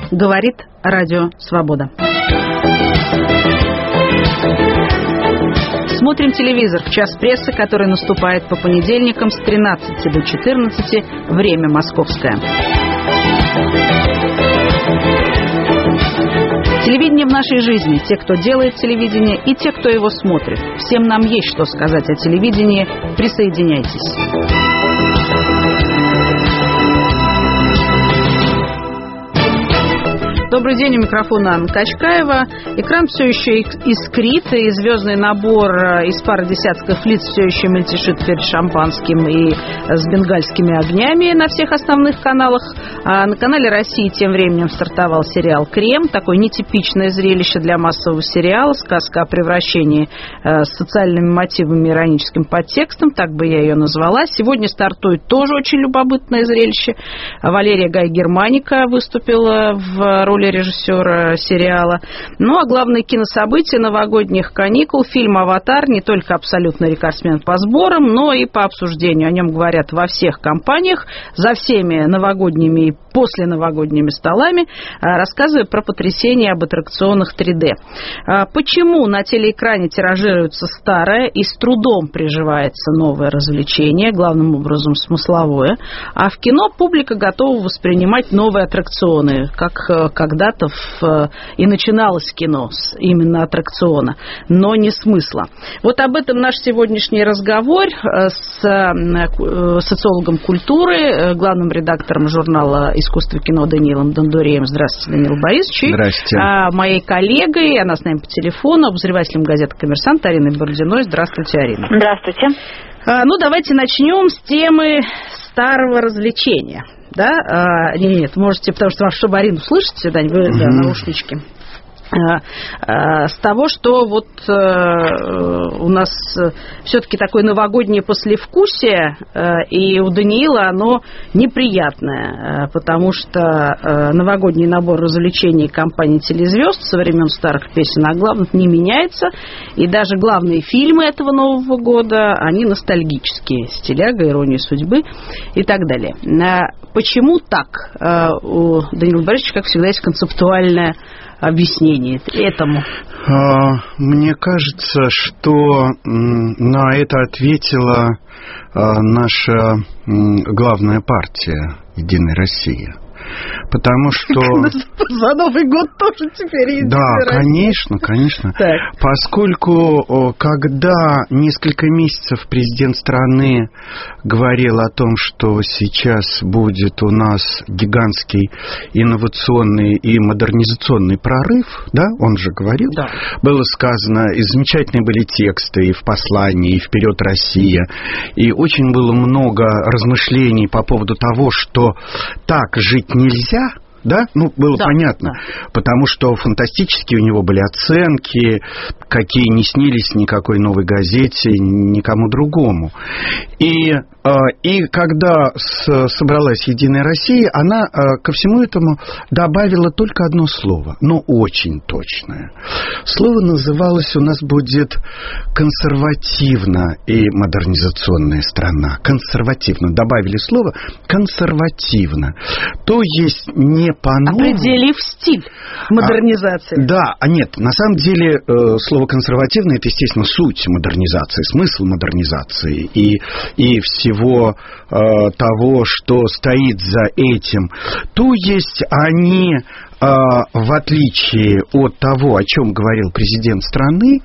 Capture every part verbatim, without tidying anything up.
Говорит Радио Свобода. Смотрим телевизор в час прессы, который наступает по понедельникам с тринадцати до четырнадцати, время московское. Телевидение в нашей жизни. Те, кто делает телевидение, и те, кто его смотрит. Всем нам есть что сказать о телевидении. Присоединяйтесь. Добрый день, у микрофона Анна Качкаева. Экран все еще искрит, и звездный набор из пары десятков лиц все еще мельтешит перед шампанским и с бенгальскими огнями на всех основных каналах. А на канале России тем временем стартовал сериал «Крем». Такое нетипичное зрелище для массового сериала. Сказка о превращении с социальными мотивами и ироническим подтекстом. Так бы я ее назвала. Сегодня стартует тоже очень любопытное зрелище. Валерия Гай-Германика выступила в роли режиссера сериала. Ну, а главное кинособытие новогодних каникул, фильм «Аватар», не только абсолютный рекордсмен по сборам, но и по обсуждению. О нем говорят во всех компаниях, за всеми новогодними и посленовогодними столами, рассказывая про потрясение об аттракционах три дэ. Почему на телеэкране тиражируется старое и с трудом приживается новое развлечение, главным образом смысловое, а в кино публика готова воспринимать новые аттракционы, как когда-то в, и начиналось кино с именно аттракциона, но не смысла. Вот об этом наш сегодняшний разговор с социологом культуры, главным редактором журнала «Искусство и кино» Даниилом Дондуреем. Здравствуйте, Даниил Борисович. Здравствуйте. А, моей коллегой, она с нами по телефону, обозревателем газеты «Коммерсант» Ариной Бородиной. Здравствуйте, Арина. Здравствуйте. А, ну, давайте начнем с темы старого развлечения. Да? А, нет, нет, можете, потому что, чтобы Арину слышите, Дань, вы, да, наушнички. С того, что вот у нас все-таки такое новогоднее послевкусие, и у Даниила оно неприятное, потому что новогодний набор развлечений компании «Телезвезд» со времен старых песен о главном не меняется, и даже главные фильмы этого Нового года, они ностальгические, «Стиляга», «Ирония судьбы» и так далее. Почему так? У Даниила Борисовича, как всегда, есть концептуальное объяснение этому? Мне кажется, что на это ответила наша главная партия «Единая Россия». Потому что... За Новый год тоже теперь есть. Да, конечно, конечно. Так. Поскольку, когда несколько месяцев президент страны говорил о том, что сейчас будет у нас гигантский инновационный и модернизационный прорыв, да, он же говорил, да. Было сказано, и замечательные были тексты и в послании, и «Вперед, Россия», и очень было много размышлений по поводу того, что так жить нельзя, да? Ну, было да, понятно, да. Потому что фантастические у него были оценки, какие не снились никакой «Новой газете», никому другому. И, и когда собралась «Единая Россия», она ко всему этому добавила только одно слово, но очень точное. Слово называлось у нас будет «консервативно» и «модернизационная страна». Консервативно. Добавили слово «консервативно». То есть не по-новому. Определив стиль модернизации. А, да, а нет, на самом деле э, слово «консервативно» — это, естественно, суть модернизации, смысл модернизации и, и всего э, того, что стоит за этим. То есть они... в отличие от того, о чем говорил президент страны,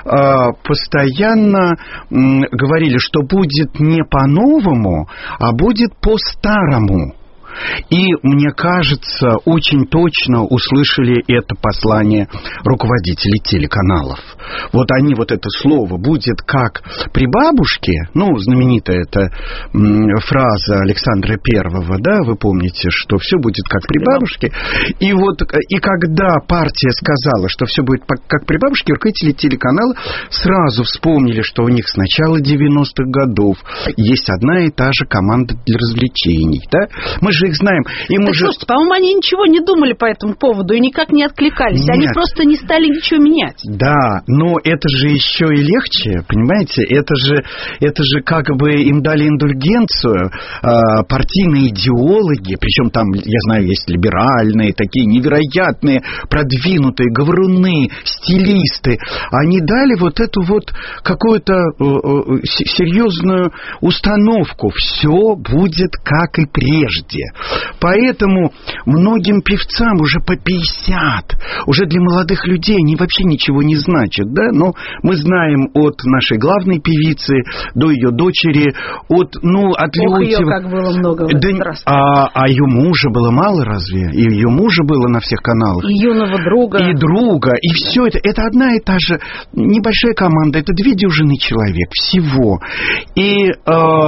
постоянно говорили, что будет не по-новому, а будет по-старому. И, мне кажется, очень точно услышали это послание руководителей телеканалов. Вот они, вот это слово «будет как при бабушке», ну, знаменитая эта фраза Александра Первого, да, вы помните, что все будет как при бабушке. И вот, и когда партия сказала, что все будет как при бабушке, руководители телеканала сразу вспомнили, что у них с начала девяностых годов есть одна и та же команда для развлечений, да. Мы же их знаем. Им так, уже... слушайте, по-моему, они ничего не думали по этому поводу и никак не откликались. Нет. Они просто не стали ничего менять. Да, но это же еще и легче, понимаете? Это же, это же как бы им дали индульгенцию э, партийные идеологи, причем там, я знаю, есть либеральные, такие невероятные, продвинутые говоруны, стилисты. Они дали вот эту вот какую-то э, э, серьезную установку. Все будет как и прежде. Поэтому многим певцам уже по пятьдесят, уже для молодых людей они вообще ничего не значат, да? Но мы знаем от нашей главной певицы до ее дочери, от, ну, от Ох, Леонтьева... ее как было много в этот да, раз. А, а ее мужа было мало разве? И ее мужа было на всех каналах. И юного друга. И друга. И все это. Это одна и та же небольшая команда. Это две дюжины человек всего. И э,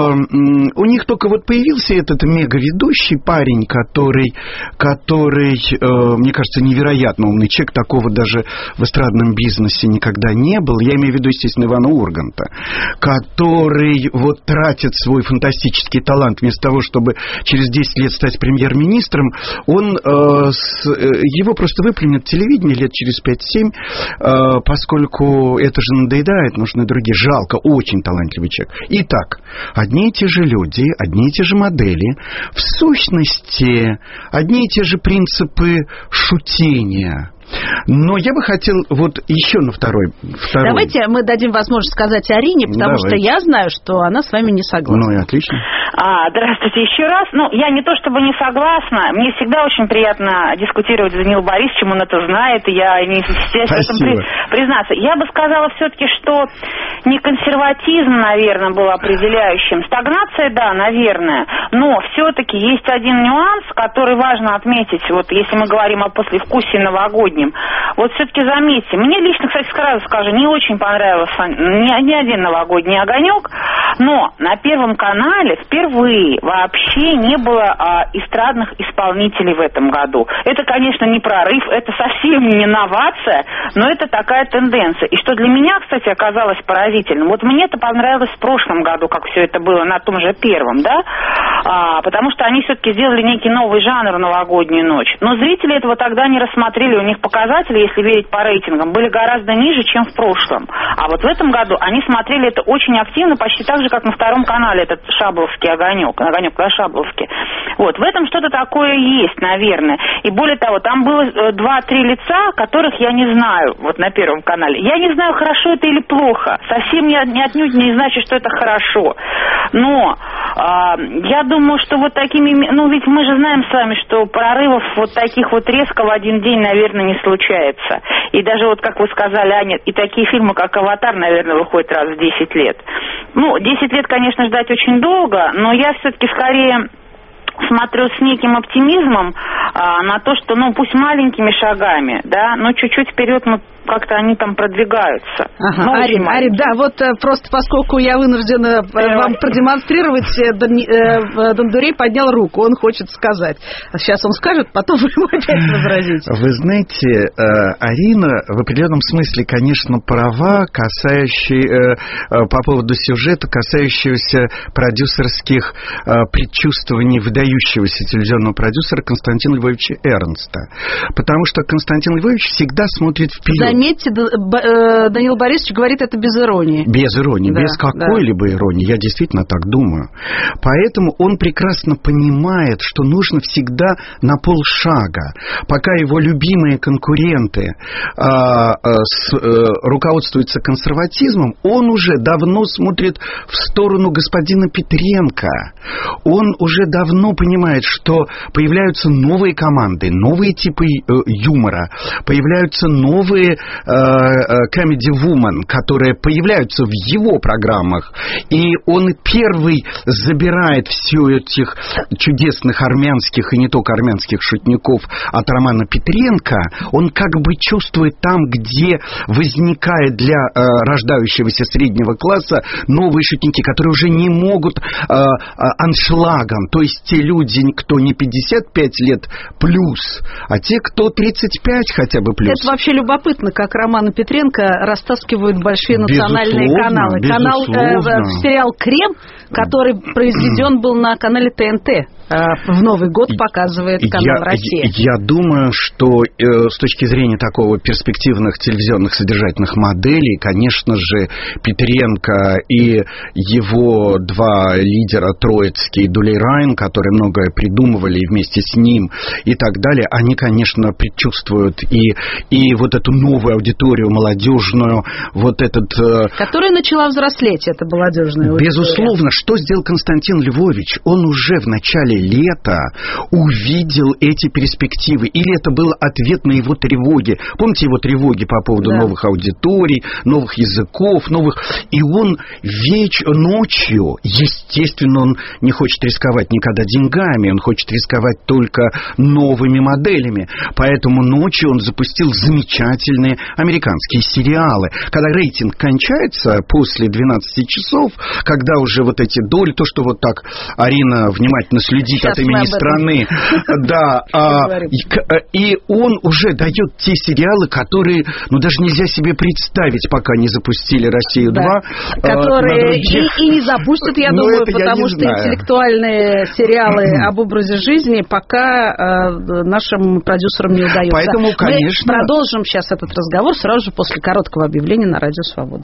у них только вот появился этот мега-ведущий парень, который, который э, мне кажется, невероятно умный человек. Такого даже в эстрадном бизнесе никогда не был. Я имею в виду, естественно, Ивана Урганта, который вот тратит свой фантастический талант вместо того, чтобы через десять лет стать премьер-министром, он, э, с, э, его просто выплюнет телевидение лет через пять-семь, э, поскольку это же надоедает, нужны другие. Жалко, очень талантливый человек. Итак, одни и те же люди, одни и те же модели, в сущности, одни и те же принципы шутения. Но я бы хотел вот еще на второй, второй. Давайте мы дадим возможность сказать Арине, потому Давайте. что я знаю, что она с вами не согласна. Ну и отлично. А, здравствуйте еще раз. Ну, я не то чтобы не согласна. Мне всегда очень приятно дискутировать с Даниилом Борисовичем, он это знает, и я не стесняюсь в этом при, признаться. Я бы сказала все-таки, что не консерватизм, наверное, был определяющим. Стагнация, да, наверное. Но все-таки есть один нюанс, который важно отметить. Вот если мы говорим о послевкусии новогоднем. Вот все-таки заметьте, мне лично, кстати, сразу скажу, не очень понравился ни, ни один новогодний огонек, но на Первом канале впервые вообще не было а, эстрадных исполнителей в этом году. Это, конечно, не прорыв, это совсем не новация, но это такая тенденция. И что для меня, кстати, оказалось поразительным, вот мне это понравилось в прошлом году, как все это было на том же первом, да, а, потому что они все-таки сделали некий новый жанр новогоднюю ночь. Но зрители этого тогда не рассмотрели, у них показатели, если верить по рейтингам, были гораздо ниже, чем в прошлом. А вот в этом году они смотрели это очень активно, почти так же, как на Втором канале, этот шабловский огонек, огонек на Шабловке. Вот, в этом что-то такое есть, наверное. И более того, там было два-три лица, которых я не знаю, вот на Первом канале. Я не знаю, хорошо это или плохо. Совсем не, не отнюдь не значит, что это хорошо. Но а, я думаю, что вот такими... Ну, ведь мы же знаем с вами, что прорывов вот таких вот резко в один день, наверное, не случается. И даже вот, как вы сказали, Аня, и такие фильмы, как «Аватар», наверное, выходят раз в десять лет. Ну, десять лет, конечно, ждать очень долго, но я все-таки скорее смотрю с неким оптимизмом а, на то, что, ну, пусть маленькими шагами, да, но чуть-чуть вперед мы как-то они там продвигаются. Ага, Арин, Арин, да, вот просто поскольку я вынуждена э, вам продемонстрировать, э, Дон, э, Дондурей поднял руку, он хочет сказать. А сейчас он скажет, потом вы ему опять возразите. Вы знаете, э, Арина в определенном смысле, конечно, права, касающие, э, э, по поводу сюжета, касающегося продюсерских э, предчувствований выдающегося телевизионного продюсера Константина Львовича Эрнста. Потому что Константин Львович всегда смотрит вперед. Заметьте, Даниил Борисович говорит это без иронии. Без иронии, да, без какой-либо да. иронии. Я действительно так думаю. Поэтому он прекрасно понимает, что нужно всегда на полшага. Пока его любимые конкуренты а, а, с, а, руководствуются консерватизмом, он уже давно смотрит в сторону господина Петренко. Он уже давно понимает, что появляются новые команды, новые типы э, юмора, появляются новые Comedy Woman, которые появляются в его программах, и он первый забирает все этих чудесных армянских и не только армянских шутников от Романа Петренко. Он как бы чувствует там, где возникает для э, рождающегося среднего класса новые шутники, которые уже не могут э, э, аншлагом, то есть те люди, кто не пятьдесят пять лет плюс, а те, кто тридцать пять хотя бы плюс. Это вообще любопытно, как Романа Петренко растаскивают большие национальные безусловно, каналы. Канал, э, сериал «Крем», который произведен был на канале ТНТ. в Новый год показывает канал я, «Россия». Я, я думаю, что э, с точки зрения такого перспективных телевизионных содержательных моделей, конечно же, Петренко и его два лидера Троицкий и Дулейрайн, которые многое придумывали и вместе с ним и так далее, они, конечно, предчувствуют и, и вот эту новую аудиторию молодежную, вот этот... Э, которая начала взрослеть, эта молодежная аудитория. Безусловно, что сделал Константин Львович? Он уже в начале лета увидел эти перспективы, или это был ответ на его тревоги. Помните его тревоги по поводу да. новых аудиторий, новых языков, новых... И он веч... ночью, естественно, он не хочет рисковать никогда деньгами, он хочет рисковать только новыми моделями. Поэтому ночью он запустил замечательные американские сериалы. Когда рейтинг кончается после двенадцати часов, когда уже вот эти доли, то, что вот так Арина внимательно следит Сейчас от имени страны, да, а, и, и он уже дает те сериалы, которые, ну, даже нельзя себе представить, пока не запустили «Россию-два». Да, которые и, и не запустят, я Но думаю, потому я что знаю. интеллектуальные сериалы об образе жизни пока э, нашим продюсерам не удается. Поэтому, конечно... Мы продолжим сейчас этот разговор сразу же после короткого объявления на Радио Свобода.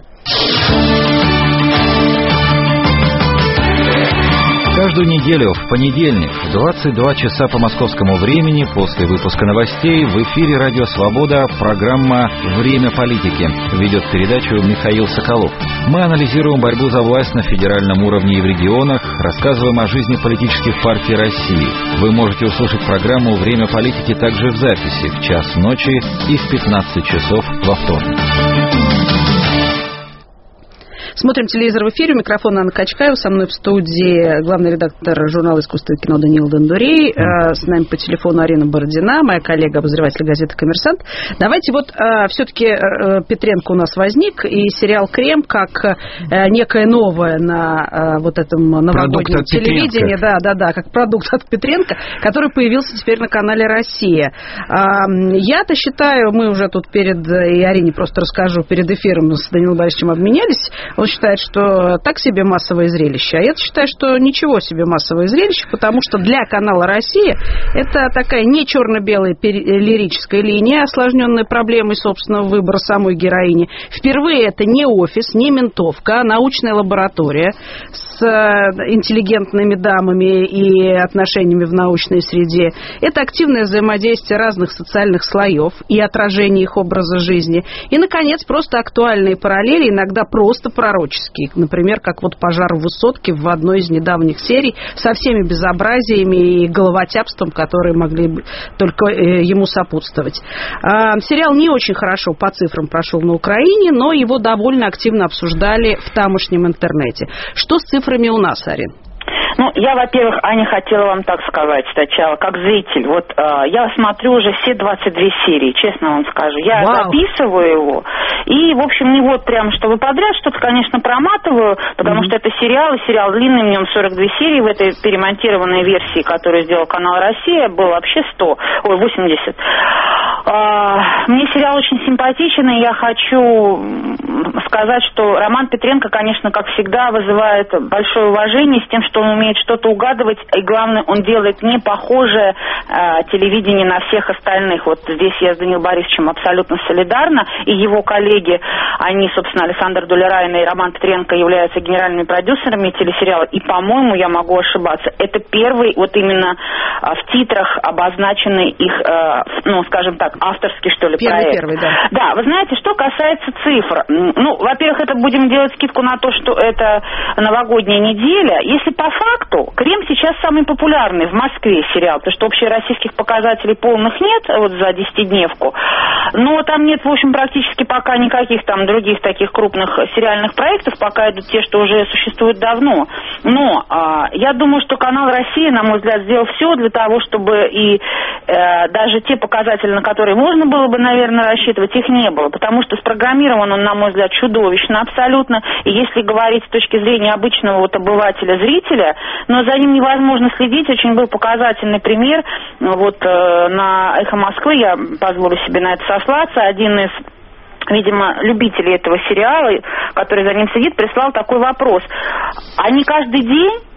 Каждую неделю в понедельник в двадцать два часа по московскому времени после выпуска новостей в эфире Радио Свобода программа «Время политики». Ведет передачу Михаил Соколов. Мы анализируем борьбу за власть на федеральном уровне и в регионах, рассказываем о жизни политических партий России. Вы можете услышать программу «Время политики» также в записи в час ночи и в пятнадцать часов во вторник. Смотрим телевизор в эфире. Микрофон Анна Качкаева. Со мной в студии главный редактор журнала «Искусство и кино» Даниил Дондурей. Mm. С нами по телефону Арина Бородина, моя коллега, обозреватель газеты «Коммерсант». Давайте вот все-таки Петренко у нас возник, и сериал «Крем» как некое новое на вот этом новогоднем телевидении. Да, да, да, как продукт от Петренко, который появился теперь на канале «Россия». Я-то считаю, мы уже тут перед, и Арине просто расскажу, перед эфиром с Данилом Борисовичем обменялись. Он считает, что так себе массовое зрелище. А я считаю, что ничего себе массовое зрелище, потому что для канала «Россия» это такая не черно-белая лирическая линия, осложненная проблемой собственного выбора самой героини. Впервые это не офис, не ментовка, а научная лаборатория с интеллигентными дамами и отношениями в научной среде. Это активное взаимодействие разных социальных слоев и отражение их образа жизни. И, наконец, просто актуальные параллели, иногда просто пророческие. Например, как вот пожар в Высотке в одной из недавних серий со всеми безобразиями и головотяпством, которые могли только ему сопутствовать. Сериал не очень хорошо по цифрам прошел на Украине, но его довольно активно обсуждали в тамошнем интернете. Что с цифрами у нас, Арин? Ну, я, во-первых, Аня, хотела вам так сказать сначала, как зритель. Вот э, я смотрю уже все двадцать две серии, честно вам скажу. Я Вау. записываю его, и, в общем, не вот прям, чтобы подряд, что-то, конечно, проматываю, потому mm-hmm. что это сериал, и сериал длинный, в нем сорок две серии, в этой перемонтированной версии, которую сделал канал «Россия», было вообще сто, ой, восемьдесят. А, мне сериал очень симпатичен, и я хочу сказать, что Роман Петренко, конечно, как всегда, вызывает большое уважение с тем, что он умеет что-то угадывать, и главное, он делает не похожее э, телевидение на всех остальных. Вот здесь я с Даниилом Борисовичем абсолютно солидарна, и его коллеги, они, собственно, Александр Дулейрайн и Роман Петренко являются генеральными продюсерами телесериала, и, по-моему, я могу ошибаться, это первый, вот именно э, в титрах обозначенный их, э, ну, скажем так, авторский, что ли, первый, проект. Первый, да. Да, вы знаете, что касается цифр, ну, во-первых, это будем делать скидку на то, что это новогодняя неделя. Если по факту, «Крем» сейчас самый популярный в Москве сериал, потому что общероссийских показателей полных нет вот за десятидневку, но там нет, в общем, практически пока никаких там других таких крупных сериальных проектов, пока идут те, что уже существуют давно. Но а, я думаю, что канал «Россия», на мой взгляд, сделал все для того, чтобы и э, даже те показатели, на которые можно было бы, наверное, рассчитывать, их не было, потому что спрограммирован он, на мой взгляд, чудовищно абсолютно, и если говорить с точки зрения обычного вот обывателя, зрителя, но за ним невозможно следить. Очень был показательный пример. Вот э, на «Эхо Москвы», я позволю себе на это сослаться, один из, видимо, любителей этого сериала, который за ним сидит, прислал такой вопрос. Они каждый день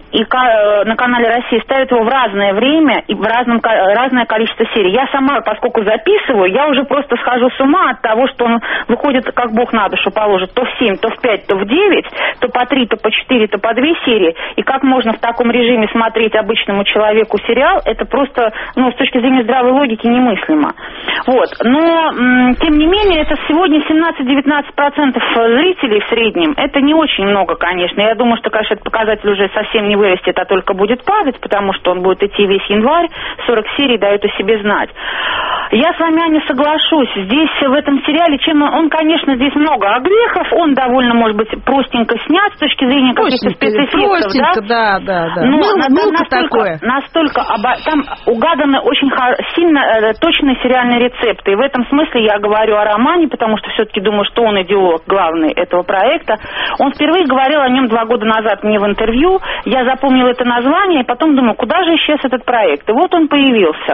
и на канале «Россия» ставят его в разное время и в разном, разное количество серий. Я сама, поскольку записываю, я уже просто схожу с ума от того, что он выходит, как Бог на душу положит, то в семь, то в пять, то в девять, то по три, то по четыре, то по две серии. И как можно в таком режиме смотреть обычному человеку сериал, это просто, ну, с точки зрения здравой логики немыслимо. Вот. Но, м- тем не менее, это сегодня семнадцать-девятнадцать процентов зрителей в среднем. Это не очень много, конечно. Я думаю, что, конечно, этот показатель уже совсем не вырастет, а только будет падать, потому что он будет идти весь январь. сорок серий дают о себе знать. Я с вами, Аня, соглашусь. Здесь, в этом сериале, чем он, он, конечно, здесь много огрехов, он довольно, может быть, простенько снят с точки зрения каких-то спецэффектов, да? да, да, да. Но Мыл, на, настолько, такое. настолько оба, там угаданы очень хор, сильно э, точные сериальные рецепты. И в этом смысле я говорю о романе, потому что все-таки думаю, что он идеолог главный этого проекта. Он впервые говорил о нем два года назад мне в интервью. Я запомнила это название, и потом думаю, куда же исчез этот проект? И вот он появился.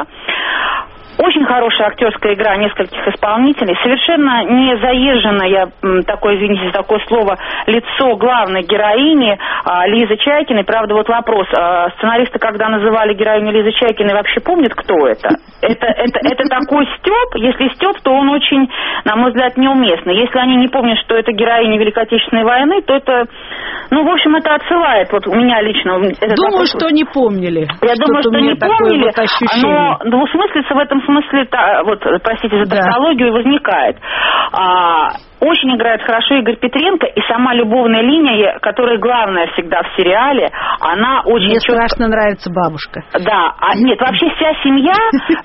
Очень хорошая актерская игра нескольких исполнителей. Совершенно не заезженное, такое, извините за такое слово, лицо главной героини Лизы Чайкиной. Правда, вот вопрос. Сценаристы, когда называли героиню Лизы Чайкиной, вообще помнят, кто это? Это, это, это такой стёб. Если стёб, то он очень, на мой взгляд, неуместный. Если они не помнят, что это героиня Великой Отечественной войны, то это, ну, в общем, это отсылает вот у меня лично. Думаю, вопрос, что не помнили. Я думаю, что не помнили, вот но двусмыслица в этом смысле, вот, простите за тавтологию, да, возникает. А, очень играет хорошо Игорь Петренко, и сама любовная линия, которая главная всегда в сериале, она очень... Мне четко... страшно нравится бабушка. Да, а нет, вообще вся семья,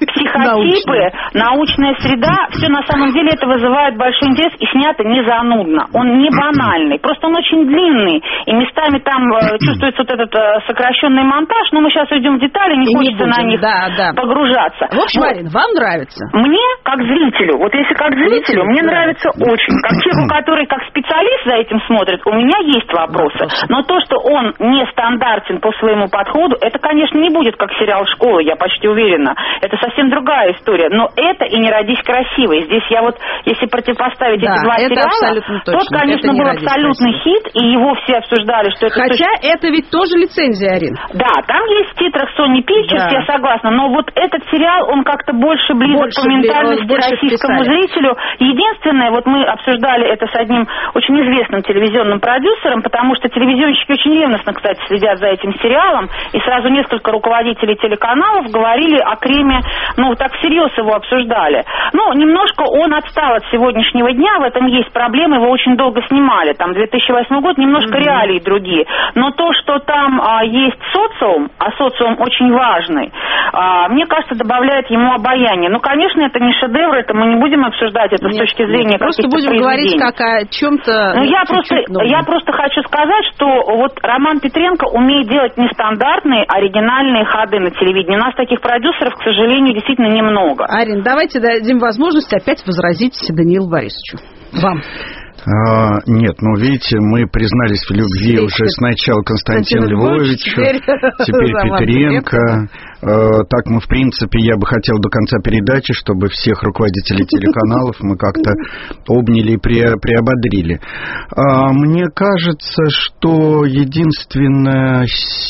психотипы, научная среда, все на самом деле это вызывает большой интерес, и снято не занудно. Он не банальный, просто он очень длинный, и местами там чувствуется вот этот сокращенный монтаж, но мы сейчас уйдем в детали, не и хочется не на них да, да. погружаться. В общем, Марин, вам нравится? Мне, как зрителю, вот если как зрителю, мне нравится очень. Как человеку, который как специалист за этим смотрит, у меня есть вопросы. Но то, что он не стандартен по своему подходу, это, конечно, не будет как сериал «Школа», я почти уверена. Это совсем другая история. Но это и «Не родись красивой». Здесь я вот, если противопоставить да, эти два сериала, тот, конечно, был абсолютный хит, и его все обсуждали, что это... Хотя точно... это ведь тоже лицензия, Арин. Да, там есть в титрах Sony Pictures, да. Я согласна. Но вот этот сериал, он как-то больше близок больше, по ментальности больше российскому вписали. Зрителю. Единственное, вот мы обсуждали обсуждали это с одним очень известным телевизионным продюсером, потому что телевизионщики очень ревностно, кстати, следят за этим сериалом, и сразу несколько руководителей телеканалов говорили о Креме, ну, так всерьез его обсуждали. Ну, немножко он отстал от сегодняшнего дня, в этом есть проблемы, его очень долго снимали, там, две тысячи восьмой год, немножко mm-hmm. реалии другие, но то, что там а, есть социум, а социум очень важный, а, мне кажется, добавляет ему обаяние. Ну, конечно, это не шедевр, это мы не будем обсуждать это нет, с точки зрения просто будем говорить как о чем-то. Ну, я просто, я просто хочу сказать, что вот Роман Петренко умеет делать нестандартные, оригинальные ходы на телевидении. У нас таких продюсеров, к сожалению, действительно немного. Арин, давайте дадим возможность опять возразить Даниилу Борисовичу. Вам. А, нет, ну, видите, мы признались в любви теперь, уже сначала Константину Львовичу, теперь, теперь Петренко. А, так мы, в принципе, я бы хотел до конца передачи, чтобы всех руководителей телеканалов мы как-то обняли и приободрили. А, мне кажется, что единственная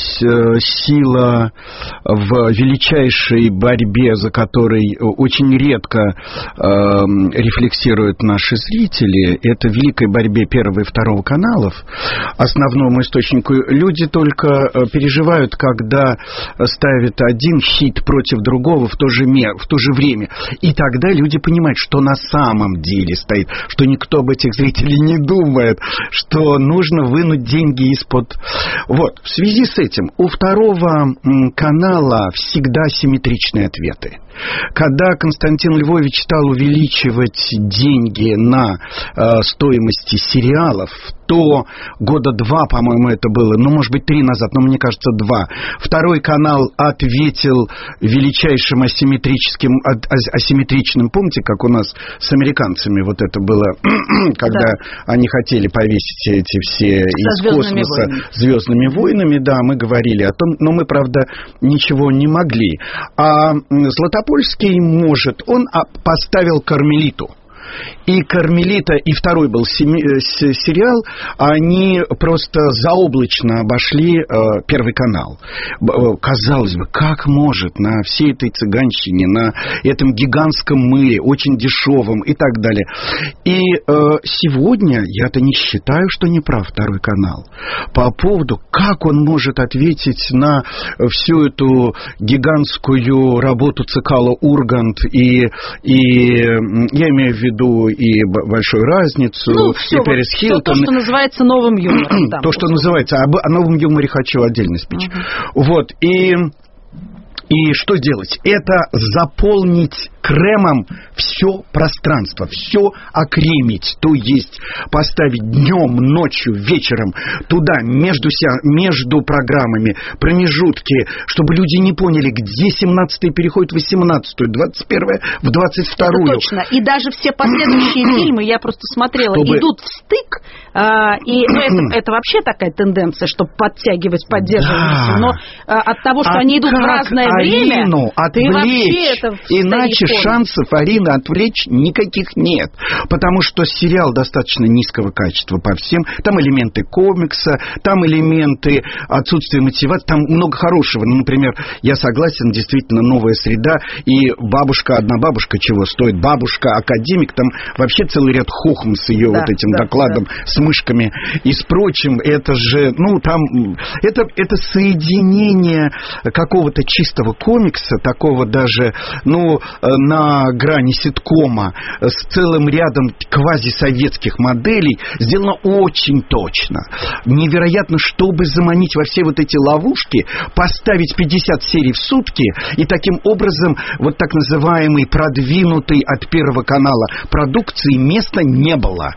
сила в величайшей борьбе, за которой очень редко а, рефлексируют наши зрители, это великой борьбе первого и второго каналов, основному источнику, люди только переживают, когда ставят один хит против другого в то же, в то же время. И тогда люди понимают, что на самом деле стоит, что никто об этих зрителей не думает, что нужно вынуть деньги из-под... Вот, в связи с этим у второго канала всегда симметричные ответы. Когда Константин Львович стал увеличивать деньги на э, стоимости сериалов, то года два, по-моему, это было, ну, может быть, три назад, но мне кажется, два. Второй канал ответил величайшим асимметрическим, асимметричным, помните, как у нас с американцами вот это было, когда да. они хотели повесить эти все Со из космоса войнами. Звездными войнами, да, мы говорили о том, но мы, правда, ничего не могли. А Златопольский может, он поставил Кармелиту. и «Кармелита», и второй был сериал, они просто заоблачно обошли Первый канал. Казалось бы, как может на всей этой цыганщине, на этом гигантском мыле, очень дешевом и так далее. И сегодня я-то не считаю, что не прав Второй канал. По поводу, как он может ответить на всю эту гигантскую работу Цикало Ургант и, и я имею в виду и большую разницу, ну, и все, Пэрис вот, Хилтон. То, что называется новым юмором. То, что называется. Об, о новом юморе хочу отдельно спич. Uh-huh. Вот. И... И что делать? Это заполнить кремом все пространство, все окремить, то есть поставить днем, ночью, вечером туда, между, между программами, промежутки, чтобы люди не поняли, где семнадцатый переходит в восемнадцатую, двадцать первое в двадцать вторую. Это точно. И даже все последующие фильмы, я просто смотрела, чтобы... идут в стык, а, и ну, это, это вообще такая тенденция, чтобы подтягивать, поддерживать. Да. Но а, от того, что а они идут в разное время, Арину отвлечь, иначе шансов Арины отвлечь никаких нет. Потому что сериал достаточно низкого качества по всем. Там элементы комикса, там элементы отсутствия мотивации, там много хорошего. Ну, например, я согласен, действительно новая среда, и бабушка, одна бабушка чего стоит, бабушка-академик, там вообще целый ряд хохм с ее да, вот этим да, докладом, да. с мышками и с прочим. Это же, ну, там, это, это соединение какого-то чистого комикса, такого даже, ну, на грани ситкома, с целым рядом квазисоветских моделей, сделано очень точно. Невероятно, чтобы заманить во все вот эти ловушки, поставить пятьдесят серий в сутки, и таким образом вот так называемый продвинутый от Первого канала продукции места не было.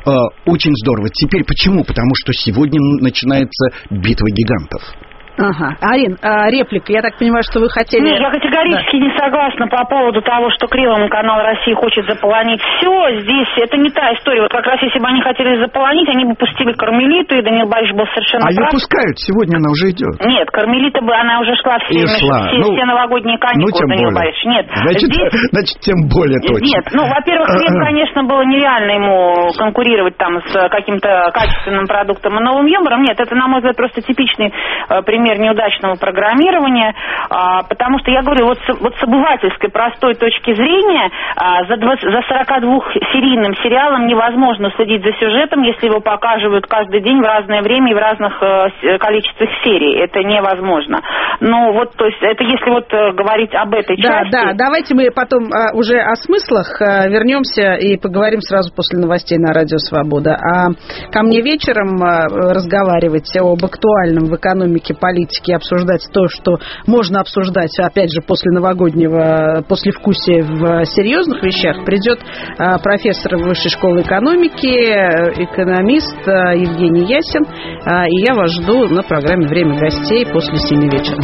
Очень здорово. Теперь почему? Потому что сегодня начинается битва гигантов. Ага. Арин, а, реплика. Я так понимаю, что вы хотели... Нет, я категорически да. не согласна по поводу того, что Кривому канал России хочет заполонить все. Здесь это не та история. Вот как раз если бы они хотели заполонить, они бы пустили «Кармелиту», и Даниил Борисович был совершенно а прав. А ее пускают. Сегодня она уже идет. Нет, «Кармелита» бы, она уже шла все, и шла. все, ну, все новогодние каникулы, ну, Даниил более. Борисович. Нет. Значит, здесь... значит, тем более точно. Нет, ну, во-первых, Крим, конечно, было нереально ему конкурировать там с каким-то качественным продуктом и новым юмором. Нет, это, на мой взгляд, просто типичный э, пример неудачного программирования, а, потому что, я говорю, вот с, вот с обывательской простой точки зрения а, за, двадцать, за сорокадвухсерийным сериалом невозможно следить за сюжетом, если его показывают каждый день в разное время и в разных э, количествах серий. Это невозможно. Ну, вот, то есть, это если вот э, говорить об этой да, части... Да, да, давайте мы потом а, уже о смыслах а, вернемся и поговорим сразу после новостей на Радио Свобода. А ко мне вечером а, разговаривать об актуальном в экономике, политике, обсуждать то, что можно обсуждать, опять же, после новогоднего послевкусия в серьезных вещах, придет а, профессор Высшей школы экономики, экономист а, Евгений Ясин, а, и я вас жду на программе «Время гостей» после семи вечера.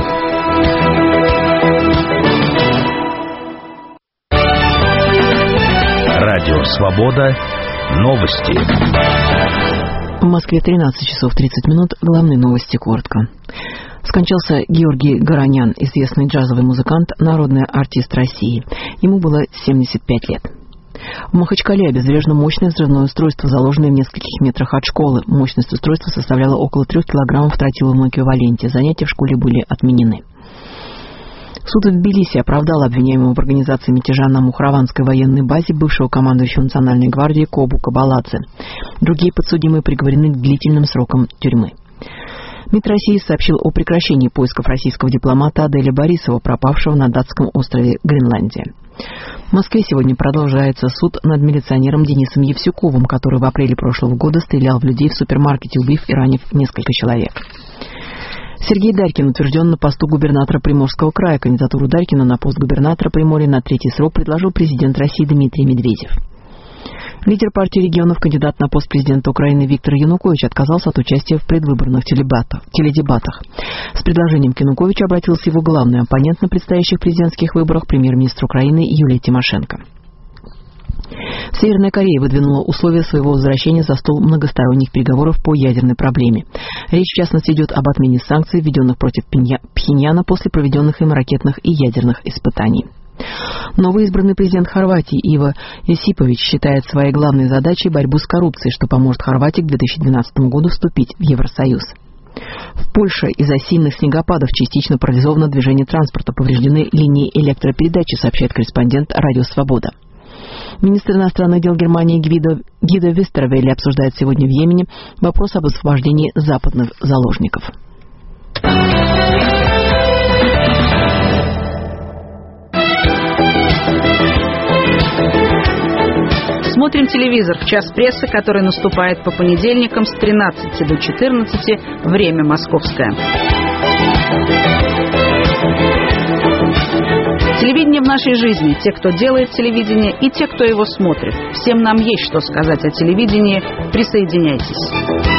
Радио «Свобода». Новости. В Москве тринадцать часов тридцать минут. Главные новости коротко. Скончался Георгий Горонян, известный джазовый музыкант, народный артист России. Ему было семьдесят пять лет. В Махачкале обезврежено мощное взрывное устройство, заложенное в нескольких метрах от школы. Мощность устройства составляла около трех килограммов в тротиловом эквиваленте. Занятия в школе были отменены. Суд в Тбилиси оправдал обвиняемого в организации мятежа на Мухраванской военной базе бывшего командующего Национальной гвардии Кобу Кабаладзе. Другие подсудимые приговорены к длительным срокам тюрьмы. МИД России сообщил о прекращении поисков российского дипломата Аделя Борисова, пропавшего на датском острове Гренландия. В Москве сегодня продолжается суд над милиционером Денисом Евсюковым, который в апреле прошлого года стрелял в людей в супермаркете, убив и ранив несколько человек. Сергей Дарькин утвержден на посту губернатора Приморского края. Кандидатуру Дарькина на пост губернатора Приморья на третий срок предложил президент России Дмитрий Медведев. Лидер партии регионов, кандидат на пост президента Украины Виктор Янукович отказался от участия в предвыборных теледебатах. С предложением к Януковичу обратился его главный оппонент на предстоящих президентских выборах, премьер-министр Украины Юлия Тимошенко. Северная Корея выдвинула условия своего возвращения за стол многосторонних переговоров по ядерной проблеме. Речь, в частности, идет об отмене санкций, введенных против Пхеньяна после проведенных им ракетных и ядерных испытаний. Новый избранный президент Хорватии Иво Есипович считает своей главной задачей борьбу с коррупцией, что поможет Хорватии к две тысячи двенадцатому году вступить в Евросоюз. В Польше из-за сильных снегопадов частично парализовано движение транспорта, повреждены линии электропередачи, сообщает корреспондент «Радио Свобода». Министр иностранных дел Германии Гвидо, Гидо Вестервелли обсуждает сегодня в Йемене вопрос об освобождении западных заложников. Смотрим телевизор в час прессы, который наступает по понедельникам с тринадцати до четырнадцати, время московское. Телевидение в нашей жизни. Те, кто делает телевидение, и те, кто его смотрит. Всем нам есть что сказать о телевидении. Присоединяйтесь.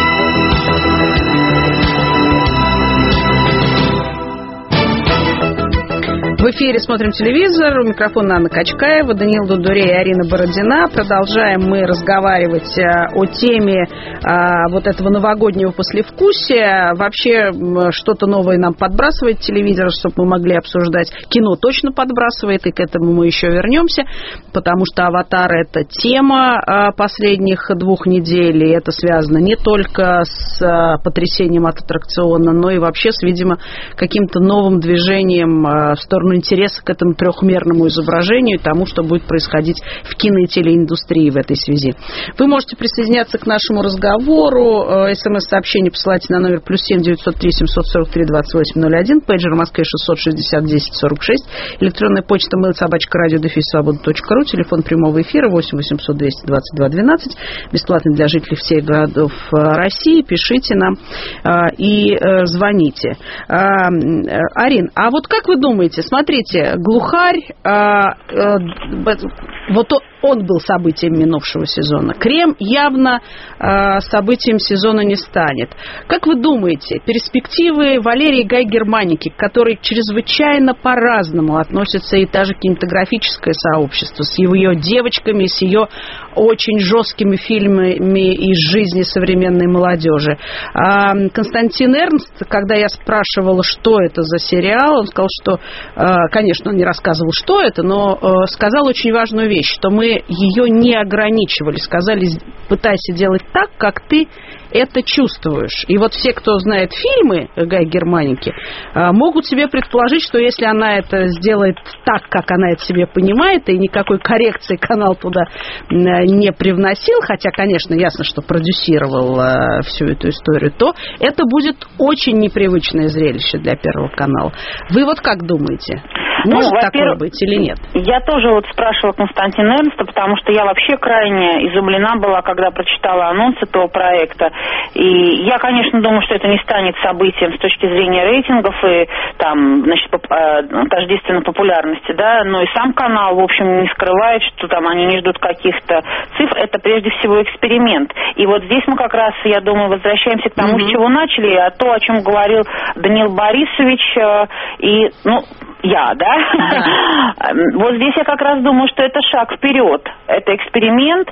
В эфире «Смотрим телевизор». У микрофона Анна Качкаева, Даниил Дудурей и Арина Бородина. Продолжаем мы разговаривать о теме а, вот этого новогоднего послевкусия. Вообще что-то новое нам подбрасывает телевизор, чтобы мы могли обсуждать. Кино точно подбрасывает, и к этому мы еще вернемся, потому что «Аватар» — это тема а, последних двух недель, и это связано не только с а, потрясением от аттракциона, но и вообще с, видимо, каким-то новым движением а, в сторону интереса к этому трехмерному изображению и тому, что будет происходить в кино- и телеиндустрии в этой связи. Вы можете присоединяться к нашему разговору. СМС-сообщение посылайте на номер плюс семь девятьсот три семьсот сорок три двадцать восемь ноль один, пейджер в Москве шестьсот шестьдесят десять сорок шесть, электронная почта mail собака радио дефис свобода точка ру, телефон прямого эфира восемь восемьсот двести двадцать два двенадцать, бесплатный для жителей всех городов России. Пишите нам и звоните. Арин, а вот как вы думаете, смотрите, «Глухарь», а, а, вот он был событием минувшего сезона. «Крем» явно а, событием сезона не станет. Как вы думаете, перспективы Валерии Гай-Германики, к которой чрезвычайно по-разному относится и та же кинематографическое сообщество, с ее девочками, с ее очень жесткими фильмами из жизни современной молодежи. А Константин Эрнст, когда я спрашивала, что это за сериал, он сказал, что, конечно, он не рассказывал, что это, но сказал очень важную вещь, что мы ее не ограничивали. Сказали, пытайся делать так, как ты это чувствуешь. И вот все, кто знает фильмы Гай Германики, могут себе предположить, что если она это сделает так, как она это себе понимает, и никакой коррекции канал туда не привносил, хотя, конечно, ясно, что продюсировал всю эту историю, то это будет очень непривычное зрелище для Первого канала. Вы вот как думаете? Может ну, такое быть или нет? Я тоже вот спрашивала Константина Эрнста, потому что я вообще крайне изумлена была, когда прочитала анонс этого проекта. И я, конечно, думаю, что это не станет событием с точки зрения рейтингов и там, значит, тождественно популярности, да, но и сам канал, в общем, не скрывает, что там они не ждут каких-то цифр. Это прежде всего эксперимент. И вот здесь мы как раз, я думаю, возвращаемся к тому, mm-hmm. с чего начали, а то, о чем говорил Даниил Борисович и, ну, я, да? да. Вот здесь я как раз думаю, что это шаг вперед. Это эксперимент,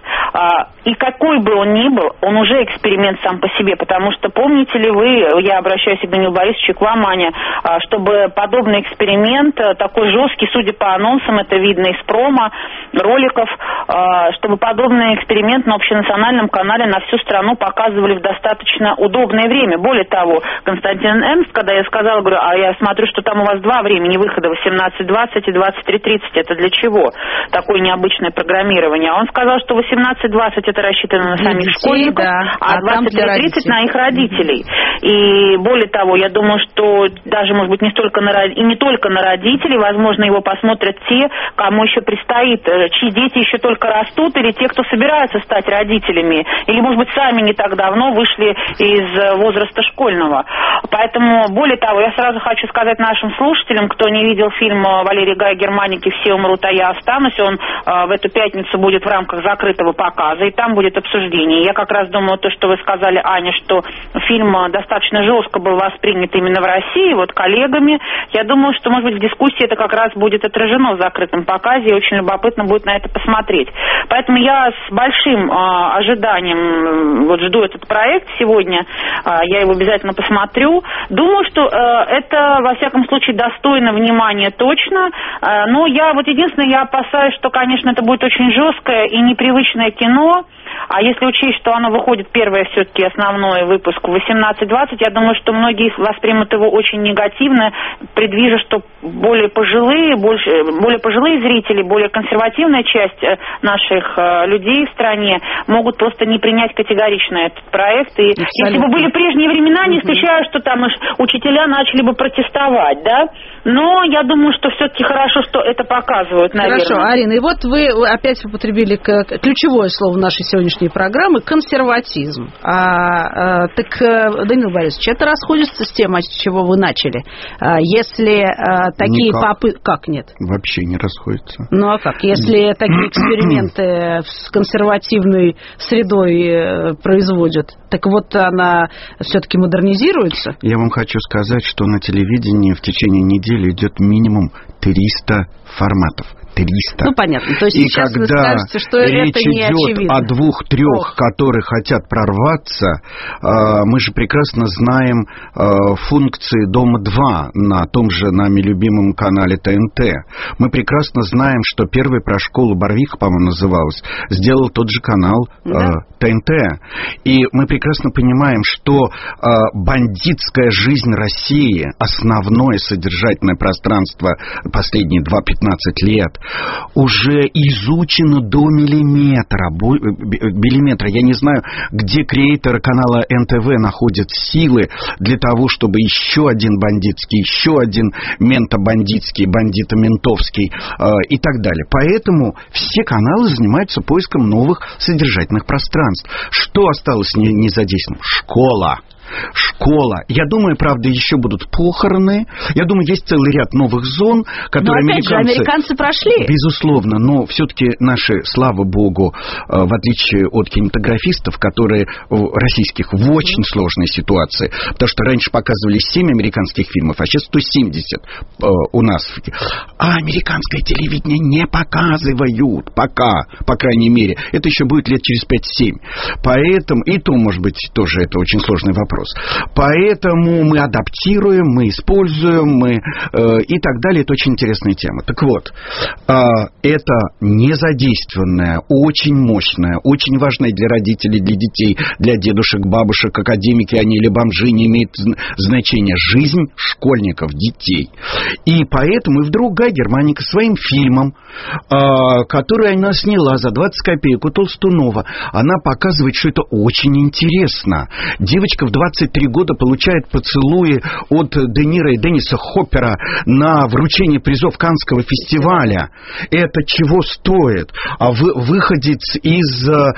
и какой бы он ни был, он уже эксперимент сам по себе, потому что помните ли вы, я обращаюсь к Данилу Борисовичу, к вам, Аня, чтобы подобный эксперимент, такой жесткий, судя по анонсам, это видно из промо, роликов, чтобы подобный эксперимент на общенациональном канале на всю страну показывали в достаточно удобное время. Более того, Константин Эрнст, когда я сказала, говорю, а я смотрю, что там у вас два времени выхода, восемнадцать двадцать и двадцать три тридцать, это для чего? Такое необычное программирование. А он сказал, что восемнадцать двадцать это рассчитано на самих детей, школьников, да. а, а двадцать три тридцать на их родителей. И более того, я думаю, что даже, может быть, не столько на, и не только на родителей, возможно, его посмотрят те, кому еще предстоит, чьи дети еще только растут, или те, кто собираются стать родителями, или, может быть, сами не так давно вышли из возраста школьного. Поэтому, более того, я сразу хочу сказать нашим слушателям, кто не видел фильм Валерии Гай-Германики «Все умрут, а я останусь», он э, в эту пятницу будет в рамках закрытого показа, и там будет обсуждение. Я как раз думаю, то, что вы сказали сказали, Аня, что фильм достаточно жестко был воспринят именно в России, вот коллегами. Я думаю, что, может быть, в дискуссии это как раз будет отражено в закрытом показе, и очень любопытно будет на это посмотреть. Поэтому я с большим а, ожиданием вот жду этот проект сегодня, а, я его обязательно посмотрю. Думаю, что а, это, во всяком случае, достойно внимания точно, а, но я вот единственное, я опасаюсь, что, конечно, это будет очень жесткое и непривычное кино. А если учесть, что оно выходит, первое все-таки основной выпуск в восемнадцать двадцать, я думаю, что многие воспримут его очень негативно, предвижу, что более пожилые, больше, более пожилые зрители, более консервативная часть наших людей в стране могут просто не принять категорично этот проект. И абсолютно. Если бы были прежние времена, не исключаю, что там учителя начали бы протестовать, да? Но я думаю, что все-таки хорошо, что это показывают, наверное. Хорошо, Арина, и вот вы опять употребили ключевое слово в нашей сегодняшней программы — консерватизм. А, а, так, Даниил Борисович, это расходится с тем, с чего вы начали. А, если а, такие попытки... Как нет? Вообще не расходится. Ну а как? Если такие эксперименты с консервативной средой производят, так вот она все-таки модернизируется? Я вам хочу сказать, что на телевидении в течение недели идет минимум триста форматов. триста. Ну, понятно. То есть и сейчас когда вы скажете, что речь это не идет очевидно. о двух-трех, которые хотят прорваться, мы же прекрасно знаем функции «Дома-два» на том же нами любимом канале ТНТ. Мы прекрасно знаем, что первый про школу Барвиха, по-моему, называлась, сделал тот же канал да. ТНТ. И мы прекрасно понимаем, что бандитская жизнь России, основное содержательное пространство последние два-пятнадцать лет, уже изучено до миллиметра. Миллиметра. Я не знаю, где креаторы канала эн тэ вэ находят силы для того, чтобы еще один бандитский, еще один ментобандитский, бандито-ментовский э, и так далее. Поэтому все каналы занимаются поиском новых содержательных пространств. Что осталось незадействованным? Школа. Школа. Я думаю, правда, еще будут похороны. Я думаю, есть целый ряд новых зон, которые но, опять американцы... же, американцы прошли. Безусловно, но все-таки наши, слава богу, в отличие от кинематографистов, которые российских в очень сложной ситуации, потому что раньше показывали семь американских фильмов, а сейчас сто семьдесят у нас. А американское телевидение не показывают пока, по крайней мере. Это еще будет лет через пять-семь. Поэтому, и то, может быть, тоже это очень сложный вопрос. Поэтому мы адаптируем, мы используем, мы э, и так далее. Это очень интересная тема. Так вот, э, это незадействованная, очень мощная, очень важная для родителей, для детей, для дедушек, бабушек, академики, они или бомжи, не имеет значения. Жизнь школьников, детей. И поэтому и вдруг Гай Германика своим фильмом, э, который она сняла за двадцать копеек у Толстунова, она показывает, что это очень интересно. Девочка в двадцать три года получает поцелуи от Де Ниро и Денниса Хоппера на вручение призов Каннского фестиваля. Это чего стоит? А вы, выходец из э,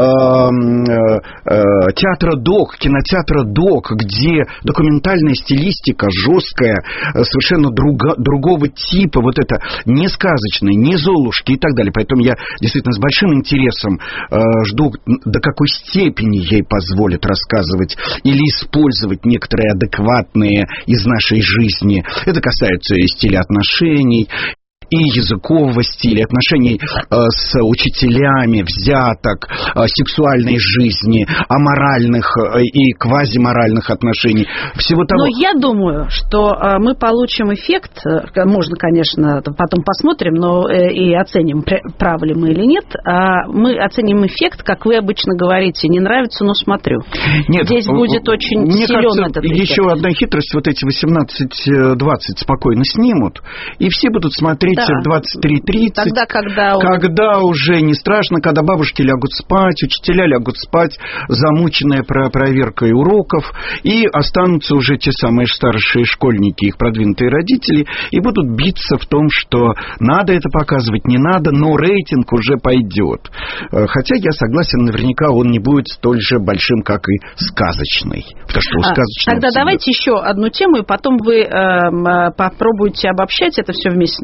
э, театра ДОК, кинотеатра ДОК, где документальная стилистика жесткая, совершенно друга, другого типа, вот это не сказочные, не Золушки и так далее. Поэтому я действительно с большим интересом э, жду, до какой степени ей позволят рассказывать или использовать некоторые адекватные из нашей жизни. Это касается и стиля отношений, и языкового стиля, отношений э, с учителями, взяток, э, сексуальной жизни, аморальных э, и квазиморальных отношений, всего того. Но я думаю, что э, мы получим эффект, э, можно, конечно, потом посмотрим, но э, и оценим, правы ли мы или нет, а мы оценим эффект, как вы обычно говорите, не нравится, но смотрю. Нет, здесь будет очень мне силен кажется, этот эффект. Еще одна хитрость, вот эти восемнадцать двадцать спокойно снимут, и все будут смотреть да. в двадцать три тридцать, тогда, когда, когда уже не страшно, когда бабушки лягут спать, учителя лягут спать, замученные проверкой уроков, и останутся уже те самые старшие школьники, их продвинутые родители, и будут биться в том, что надо это показывать, не надо, но рейтинг уже пойдет. Хотя я согласен, наверняка он не будет столь же большим, как и сказочный. Потому что у сказочного Тогда давайте еще одну тему, и потом вы э, попробуйте обобщать это все вместе с нашими слушателями.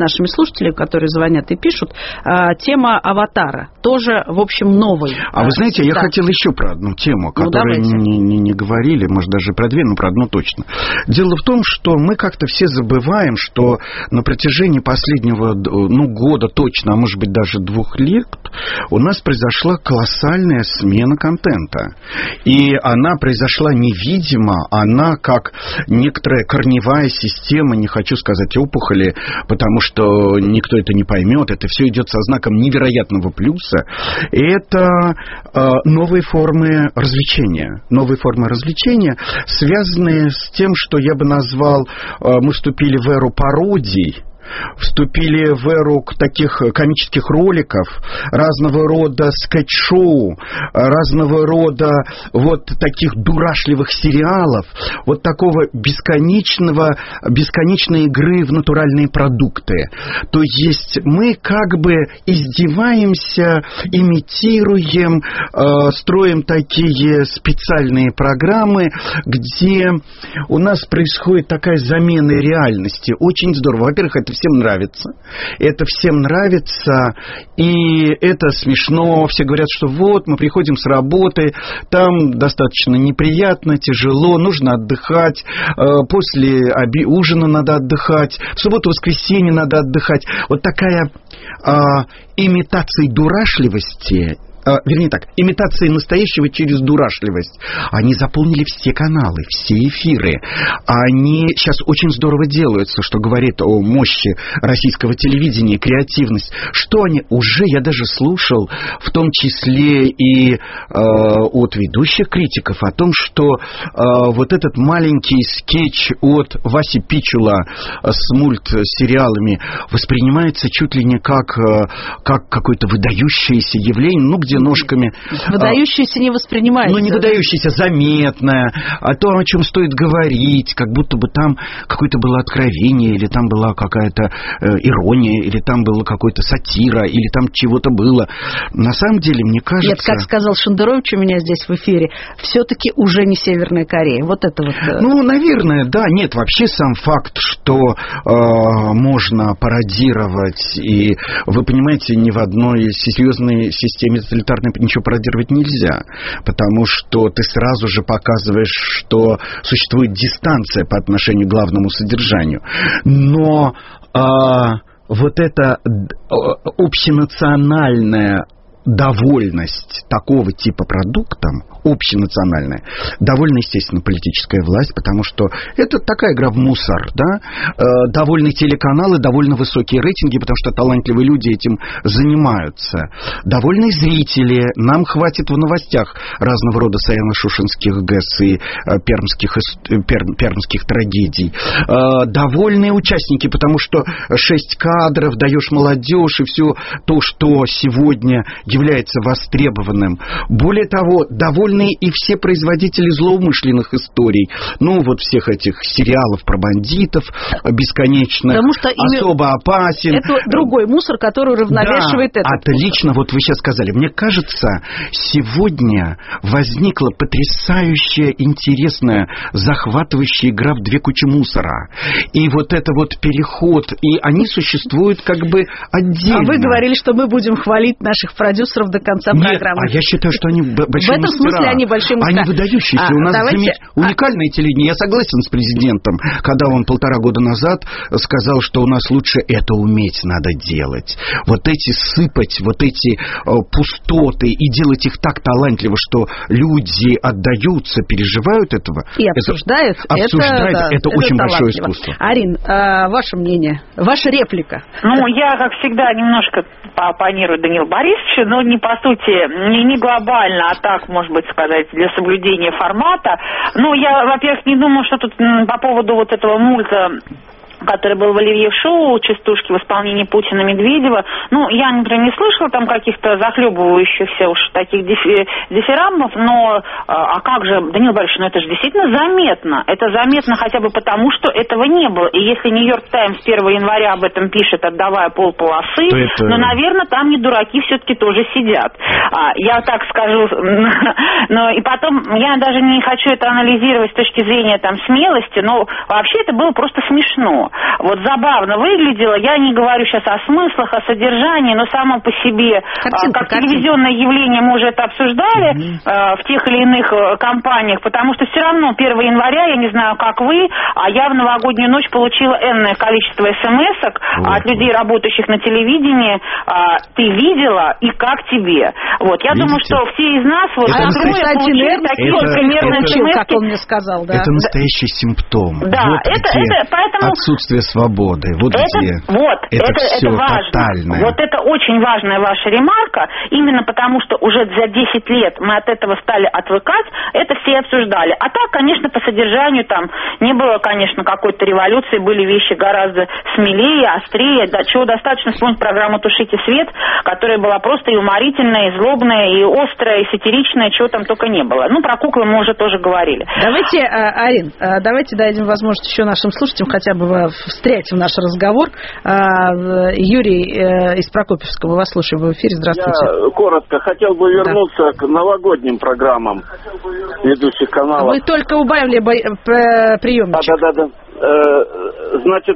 радиослушателей, которые звонят и пишут, тема «Аватара». Тоже, в общем, новый. А вы знаете, я да. хотел еще про одну тему, о которой ну, не, не, не говорили, может, даже про две, но про одну точно. Дело в том, что мы как-то все забываем, что на протяжении последнего ну, года точно, а может быть даже двух лет, у нас произошла колоссальная смена контента. И она произошла невидимо, она как некоторая корневая система, не хочу сказать опухоли, потому что никто это не поймет, это все идет со знаком невероятного плюса. Это э, новые формы развлечения. Новые формы развлечения, связанные с тем, что я бы назвал, э, мы вступили в эру пародий, вступили в эру таких комических роликов, разного рода скетч-шоу, разного рода вот таких дурашливых сериалов, вот такого бесконечного, бесконечной игры в натуральные продукты. То есть мы как бы издеваемся, имитируем, э, строим такие специальные программы, где у нас происходит такая замена реальности. Очень здорово. Во-первых, это всем нравится. Это всем нравится, и это смешно. Все говорят, что вот, мы приходим с работы, там достаточно неприятно, тяжело, нужно отдыхать, после оби- ужина надо отдыхать, в субботу-воскресенье надо отдыхать. Вот такая а, имитация дурашливости, Uh, вернее так, имитации настоящего через дурашливость. Они заполнили все каналы, все эфиры. Они сейчас очень здорово делаются, что говорит о мощи российского телевидения, креативность. Что они уже, я даже слушал, в том числе и uh, от ведущих критиков, о том, что uh, вот этот маленький скетч от Васи Пичула с мультсериалами воспринимается чуть ли не как, uh, как какое-то выдающееся явление, ну, где ножками. Выдающееся не воспринимается. Ну, не выдающееся, заметное. О том, о чем стоит говорить, как будто бы там какое-то было откровение, или там была какая-то э, ирония, или там была какая-то сатира, или там чего-то было. На самом деле, мне кажется... Нет, как сказал Шендерович у меня здесь в эфире, все-таки уже не Северная Корея. Вот это вот... Ну, наверное, да. Нет, вообще сам факт, что э, можно пародировать, и, вы понимаете, ни в одной серьезной системе ничего пародировать нельзя, потому что ты сразу же показываешь, что существует дистанция по отношению к главному содержанию. Но а, вот эта общенациональная довольность такого типа продуктом, общенациональная, довольно, естественно, политическая власть, потому что это такая игра в мусор, да, э, довольны телеканалы, довольно высокие рейтинги, потому что талантливые люди этим занимаются, довольны зрители, нам хватит в новостях разного рода саяно-шушенских ГЭС и э, пермских, пер, пермских трагедий, э, довольные участники, потому что шесть кадров, даешь молодежь и все то, что сегодня является востребованным. Более того, довольны и все производители злоумышленных историй. Ну, вот всех этих сериалов про бандитов, бесконечно, особо опасен. Это другой мусор, который уравновешивает да, этот отлично, мусор. Вот вы сейчас сказали. Мне кажется, сегодня возникла потрясающая, интересная, захватывающая игра в две кучи мусора. И вот это вот переход, и они существуют как бы отдельно. А вы говорили, что мы будем хвалить наших продюсеров до конца Нет, программы. а я считаю, что они большие мастера. В этом смысле они большие мастера. Они выдающиеся. А, У нас давайте... замеч... уникальное а... телевидение. Я согласен с президентом, когда он полтора года назад сказал, что у нас лучше это уметь надо делать. Вот эти сыпать, вот эти э, пустоты и делать их так талантливо, что люди отдаются, переживают этого. И обсуждают. Это, обсуждают. Это, это, это очень это большое искусство. Арин, а, ваше мнение, ваша реплика? Ну, я, как всегда, немножко пооппонирую Данилу Борисовичу, но не по сути, не, не глобально, а так, может быть, сказать, для соблюдения формата. Ну, я, во-первых, не думаю, что тут по поводу вот этого мульта, который был в Оливье-шоу, частушки в исполнении Путина, Медведева. Ну, я, например, не слышала там каких-то захлебывающихся уж таких дифи- дифирамбов, но а как же, Данил Борисович, ну это же действительно заметно. Это заметно хотя бы потому, что этого не было. И если Нью-Йорк Таймс первого января об этом пишет, отдавая полполосы, это... ну, наверное, там не дураки все-таки тоже сидят. А, я так скажу. Но и потом, я даже не хочу это анализировать с точки зрения там смелости, но вообще это было просто смешно. вот забавно выглядело. Я не говорю сейчас о смыслах, о содержании, но само по себе, картинка, как картинка. Телевизионное явление, мы уже это обсуждали mm-hmm. в тех или иных компаниях, потому что все равно первого января, я не знаю, как вы, а я в новогоднюю ночь получила энное количество смс-ок mm-hmm. от людей, работающих на телевидении. Ты видела и как тебе? Вот, я Видите? думаю, что все из нас вот это трое получили такие вот примерно смс-ки. Как он мне сказал, да. Это настоящий симптом. Да, вот это, это, поэтому... отсутствие свободы. Вот это, где. Вот, это, это, все это важно. тотальное. Вот это очень важная ваша ремарка, именно потому, что уже за десять лет мы от этого стали отвыкать, это все обсуждали. А так, конечно, по содержанию там не было, конечно, какой-то революции, были вещи гораздо смелее, острее, да, чего достаточно вспомнить программу «Тушите свет», которая была просто и уморительная, и злобная, и острая, и сатиричная, чего там только не было. Ну, про куклы мы уже тоже говорили. Давайте, Арин, давайте дадим возможность еще нашим слушателям хотя бы встрять в наш разговор. Юрий из Прокопьевского, вас слушаем в эфире. Здравствуйте. Я коротко хотел бы вернуться да. к новогодним программам ведущих каналов. Вы только убавили приемничек. Да, да, да. Значит,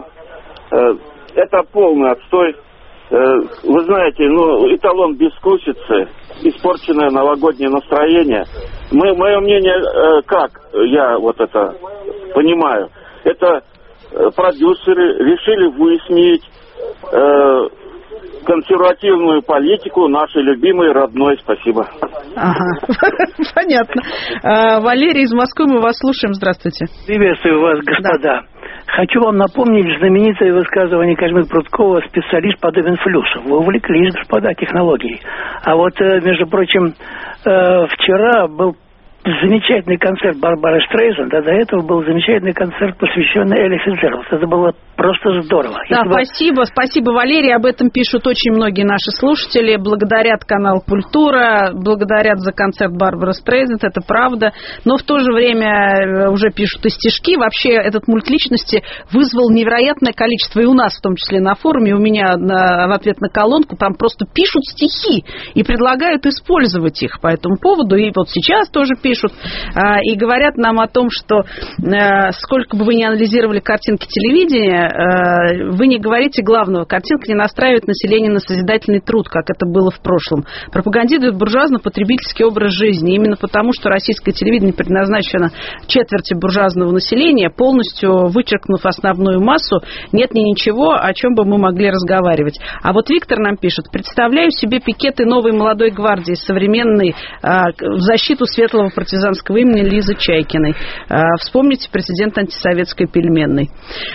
это полный отстой. Вы знаете, ну, эталон безвкусицы, испорченное новогоднее настроение. Мы, мое мнение, как я вот это понимаю, это продюсеры решили выяснить э, консервативную политику нашей любимой родной. Спасибо. Ага, понятно. Валерий из Москвы, мы вас слушаем. Здравствуйте. Приветствую вас, господа. Да. Хочу вам напомнить знаменитое высказывание Козьмы Прудкова: специалист подобен флюсу. Вы увлеклись, господа, технологией. А вот, между прочим, вчера был замечательный концерт Барбары Стрейзанд, а до этого был замечательный концерт, посвященный Элли Фицджеральд. Это было просто здорово. Да, Если спасибо, бы... спасибо, Валерий. Об этом пишут очень многие наши слушатели. Благодарят канал «Культура», благодарят за концерт Барбары Стрейзанд, это правда. Но в то же время уже пишут и стишки. Вообще этот мульт личности вызвал невероятное количество, и у нас в том числе на форуме, у меня на, в ответ на колонку, там просто пишут стихи и предлагают использовать их по этому поводу. И вот сейчас тоже пишут. И говорят нам о том, что сколько бы вы ни анализировали картинки телевидения, вы не говорите главного. Картинка не настраивает население на созидательный труд, как это было в прошлом. Пропагандирует буржуазно-потребительский образ жизни. Именно потому, что российское телевидение предназначено четверти буржуазного населения, полностью вычеркнув основную массу, нет ни ничего, о чем бы мы могли разговаривать. А вот Виктор нам пишет: представляю себе пикеты новой молодой гвардии, современной, в защиту светлого партизанского имени Лизы Чайкиной. Вспомните президент антисоветской пельменной.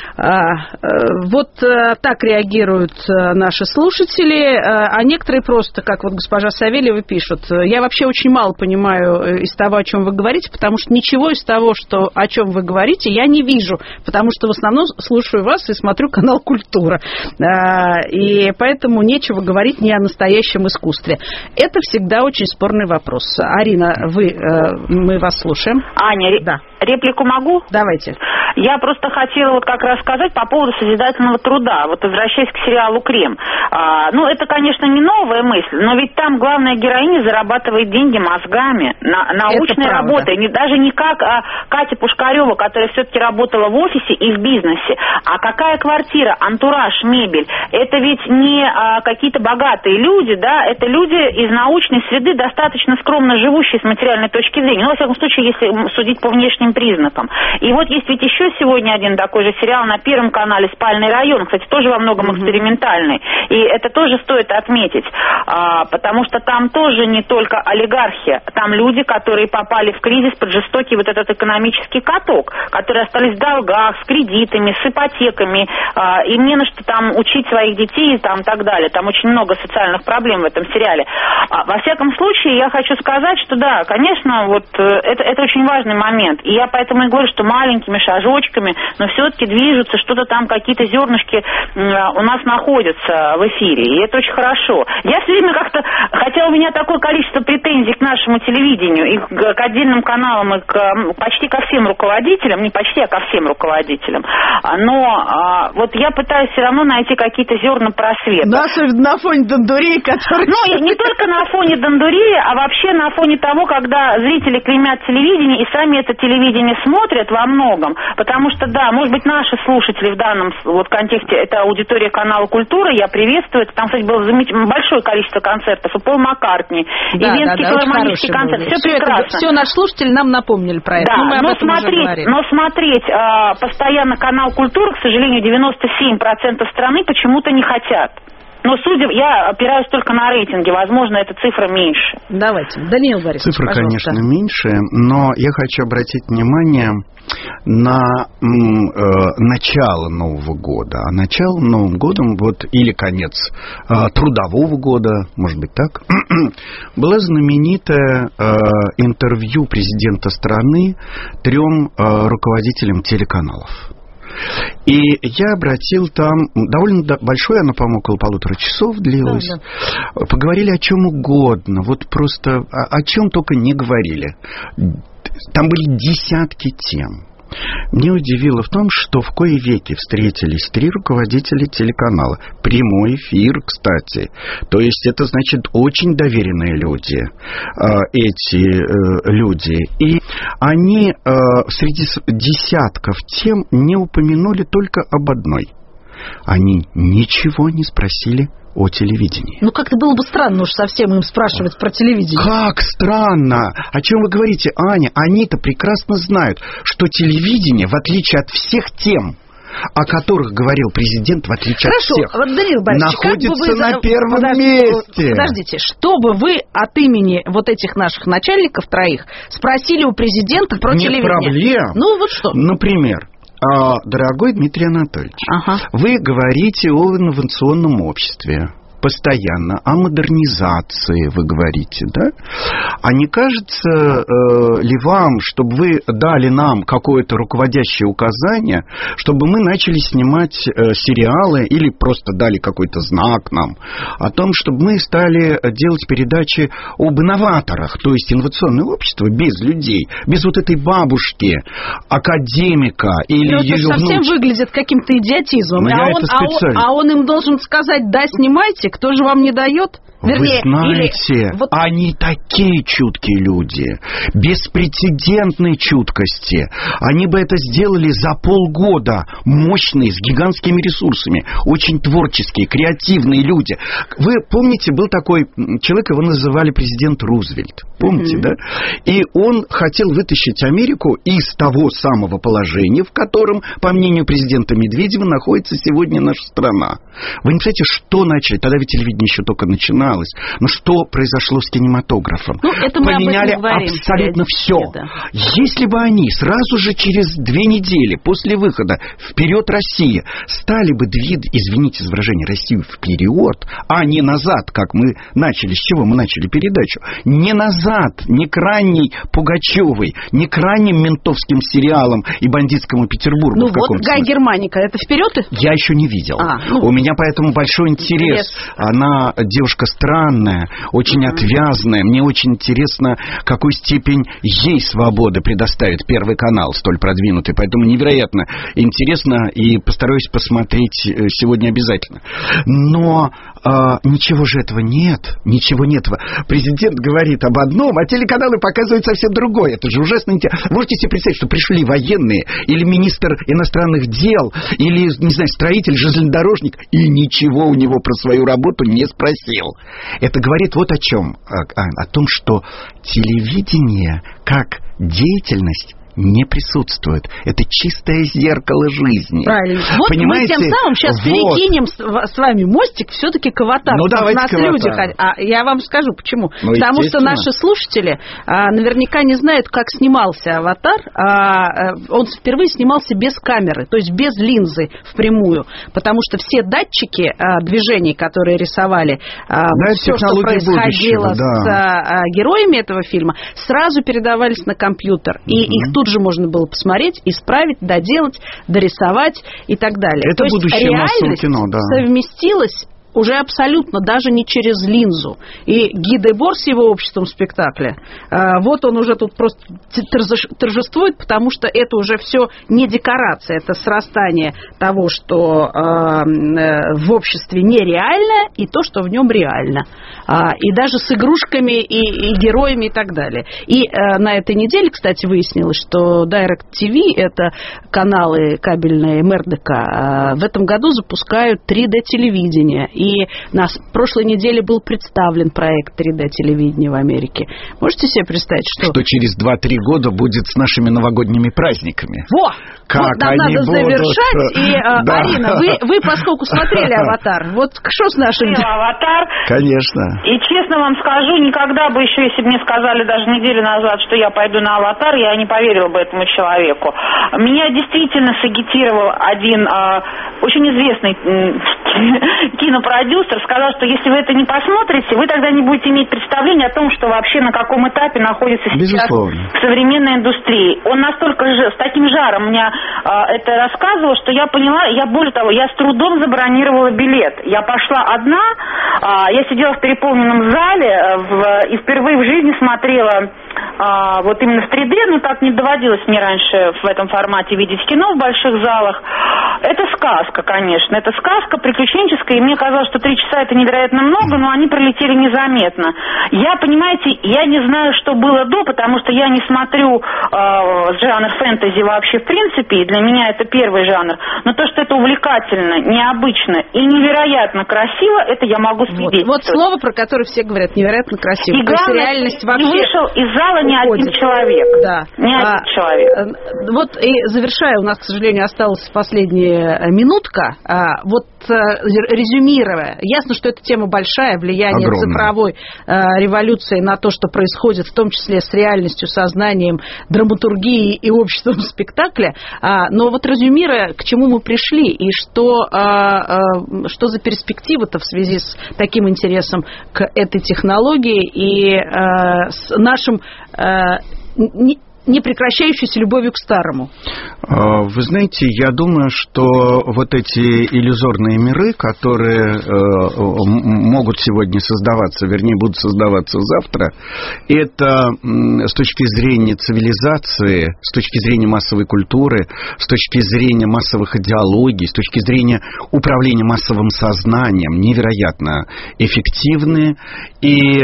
Вот так реагируют наши слушатели, а некоторые просто, как вот госпожа Савельева пишут: я вообще очень мало понимаю из того, о чем вы говорите, потому что ничего из того, что, о чем вы говорите, я не вижу, потому что в основном слушаю вас и смотрю канал «Культура». И поэтому нечего говорить ни о настоящем искусстве. Это всегда очень спорный вопрос. Арина, вы... Мы вас слушаем. Аня, да. реплику могу? Давайте. Я просто хотела вот как раз сказать по поводу созидательного труда. Вот возвращаясь к сериалу «Крем». А, ну, это, конечно, не новая мысль, но ведь там главная героиня зарабатывает деньги мозгами, на, научной работой. Не, даже не как а, Катя Пушкарева, которая все-таки работала в офисе и в бизнесе. А какая квартира, антураж, мебель? Это ведь не а, какие-то богатые люди, да, это люди из научной среды, достаточно скромно живущие с материальной точки зрения. Ну, во всяком случае, если судить по внешним признакам. И вот есть ведь еще сегодня один такой же сериал на Первом канале «Спальный район», кстати, тоже во многом экспериментальный. И это тоже стоит отметить, а, потому что там тоже не только олигархия, там люди, которые попали в кризис под жестокий вот этот экономический каток, которые остались в долгах, с кредитами, с ипотеками, а, им не на что там учить своих детей и там так далее. Там очень много социальных проблем в этом сериале. А, во всяком случае, я хочу сказать, что да, конечно, вот это, это очень важный момент. И я поэтому и говорю, что маленькими шажочками, но все-таки движутся, что-то там, какие-то зернышки у нас находятся в эфире. И это очень хорошо. Я все время как-то, хотя у меня такое количество претензий к нашему телевидению, и к, к отдельным каналам, и к, почти ко всем руководителям, не почти, а ко всем руководителям, но вот я пытаюсь все равно найти какие-то зерна просвета. Да, особенно на фоне Дондурии, который... Ну, и не только на фоне Дондурии, а вообще на фоне того, когда зрители клеймят телевидение и сами это телевидение смотрят во многом, потому что, да, может быть, наши слушатели в данном вот контексте, это аудитория канала «Культура», я приветствую. Там, кстати, было большое количество концертов, и Пол Маккартни, да, и Венский да, да, филармонический концерт. Все, все прекрасно. Это, все наши слушатели нам напомнили про это. Да, ну, мы об но, этом смотреть, уже говорили. но смотреть а, постоянно канал «Культура», к сожалению, девяносто семь процентов страны почему-то не хотят. Но, судя, я опираюсь только на рейтинги. Возможно, эта цифра меньше. Давайте. Даниил Борисович, цифра, пожалуйста. конечно, меньше, но я хочу обратить внимание на м, э, начало Нового года. А начало Новым годом, вот, или конец э, трудового года, может быть так, было знаменитое э, интервью президента страны трем э, руководителям телеканалов. И я обратил там, довольно большое, оно, по-моему, около полутора часов длилось. Да, да. Поговорили о чем угодно, вот просто о, о чем только не говорили. Там были десятки тем. Мне удивило в том, что в кои веки встретились три руководителя телеканала. Прямой эфир, кстати. То есть это значит очень доверенные люди, эти люди. И они среди десятков тем не упомянули только об одной. Они ничего не спросили о телевидении. Ну, как-то было бы странно уж совсем им спрашивать про телевидение. Как странно? О чем вы говорите, Аня? Они-то прекрасно знают, что телевидение, в отличие от всех тем, о которых говорил президент, в отличие Хорошо, от всех, вот, Даниил Борисович, находится как бы вы... на первом Подожди, месте. Подождите, что бы вы от имени вот этих наших начальников троих спросили у президента про Нет телевидение? проблем. Ну, вот что? Например, дорогой Дмитрий Анатольевич, ага. вы говорите о инновационном обществе. Постоянно о модернизации вы говорите, да? А не кажется э, ли вам, чтобы вы дали нам какое-то руководящее указание, чтобы мы начали снимать э, сериалы или просто дали какой-то знак нам о том, чтобы мы стали делать передачи об инноваторах, то есть инновационное общество без людей, без вот этой бабушки, академика или ну, ее это совсем внуч... выглядит каким-то идиотизмом. А он, а, он, а он им должен сказать: да, снимайте, кто же вам не дает? Вернее, вы знаете, или... вот... они такие чуткие люди, беспрецедентной чуткости. Они бы это сделали за полгода. Мощные, с гигантскими ресурсами. Очень творческие, креативные люди. Вы помните, был такой человек, его называли президент Рузвельт. Помните, mm-hmm. да? И он хотел вытащить Америку из того самого положения, в котором, по мнению президента Медведева, находится сегодня наша страна. Вы не представляете, что начали? Тогда ведь телевидение еще только начиналось. Но что произошло с кинематографом? Ну, это мы поменяли говорим, абсолютно все. Это. Если бы они сразу же через две недели после выхода «Вперед, Россия» стали бы двигать, извините за выражение, Россию вперед, а не назад, как мы начали, с чего мы начали передачу, не назад, не к ранней Пугачевой, не к ранним ментовским сериалам и бандитскому Петербургу. Ну вот, Гай Германика, это вперед? Я еще не видел. А, ну, У меня поэтому большой интерес. интерес. Она девушка странная, очень mm-hmm. отвязная. Мне очень интересно, какую степень ей свободы предоставит Первый канал, столь продвинутый. Поэтому невероятно интересно, и постараюсь посмотреть сегодня обязательно. Но а, ничего же этого нет. Ничего нет. Президент говорит об одном, а телеканалы показывают совсем другое. Это же ужасно интересно. Можете себе представить, что пришли военные, или министр иностранных дел, или, не знаю, строитель, железнодорожник, и ничего у него про свою работу не спросил. Это говорит вот о чем. О, о том, что телевидение как деятельность не присутствует. Это чистое зеркало жизни. Правильно. Вот понимаете? Мы тем самым сейчас вот. перекинем с вами мостик все-таки к аватару. Ну, давайте нас к аватару. Люди хотят. А я вам скажу, почему. Ну, потому что наши слушатели а, наверняка не знают, как снимался аватар. А, он впервые снимался без камеры, то есть без линзы впрямую. Потому что все датчики а, движений, которые рисовали, а, да, все, что происходило да. с а, героями этого фильма, сразу передавались на компьютер. И mm-hmm. их тут же можно было посмотреть, исправить, доделать, дорисовать и так далее. Это то будущее реальность кино, да. совместилась уже абсолютно, даже не через линзу. И Ги Дебор с его обществом спектакля, вот он уже тут просто торжествует, потому что это уже все не декорация, это срастание того, что в обществе нереально, кино и то, что в нем реально. А, и даже с игрушками и, и героями и так далее. И а, на этой неделе, кстати, выяснилось, что DirecTV, это каналы кабельные Мердока, а, в этом году запускают три дэ-телевидение. И на прошлой неделе был представлен проект три дэ-телевидения в Америке. Можете себе представить, что... Что через два-три года будет с нашими новогодними праздниками. Во! Как вот нам они надо будут... завершать. И, да. Арина, вы, вы, поскольку смотрели «Аватар», вот что с нашим... «Аватар». Конечно. И честно вам скажу, никогда бы еще, если бы мне сказали даже неделю назад, что я пойду на «Аватар», я не поверила бы этому человеку. Меня действительно сагитировал один а, очень известный кинопродюсер, сказал, что если вы это не посмотрите, вы тогда не будете иметь представления о том, что вообще на каком этапе находится сейчас Безусловно. современная индустрия. Он настолько же, с таким жаром мне а, это рассказывал, что я поняла, я более того, я с трудом забронировала билет. Я пошла одна, а, я сидела в переполненном зале в, и впервые в жизни смотрела а, вот именно в три дэ, но так не доводилось мне раньше в этом формате видеть кино в больших залах. Это сказка, конечно, это сказка приключенческая, и мне казалось, что три часа это невероятно много, но они пролетели незаметно. Я, понимаете, я не знаю, что было до, потому что я не смотрю э, жанр фэнтези вообще в принципе, и для меня это первый жанр, но то, что это увлекательно, необычно и невероятно красиво, это я могу свидетельствовать. Вот, вот слово, про которое все говорят, невероятно красиво. И главное, реальность вообще не вышел из зала ни уходит. один человек. Да. Ни а, один человек. Вот и завершая, у нас, к сожалению, осталась последняя минутка. А, вот резюмируя, ясно, что эта тема большая, влияние огромное. Цифровой а, революции на то, что происходит, в том числе с реальностью, сознанием, драматургией и обществом спектакля. А, но вот резюмируя, к чему мы пришли и что, а, а, что за перспектива-то в связи с таким интересом к этой технологии и а, с нашим а, не, непрекращающейся любовью к старому? Вы знаете, я думаю, что вот эти иллюзорные миры, которые э, могут сегодня создаваться, вернее, будут создаваться завтра, это с точки зрения цивилизации, с точки зрения массовой культуры, с точки зрения массовых идеологий, с точки зрения управления массовым сознанием невероятно эффективны. И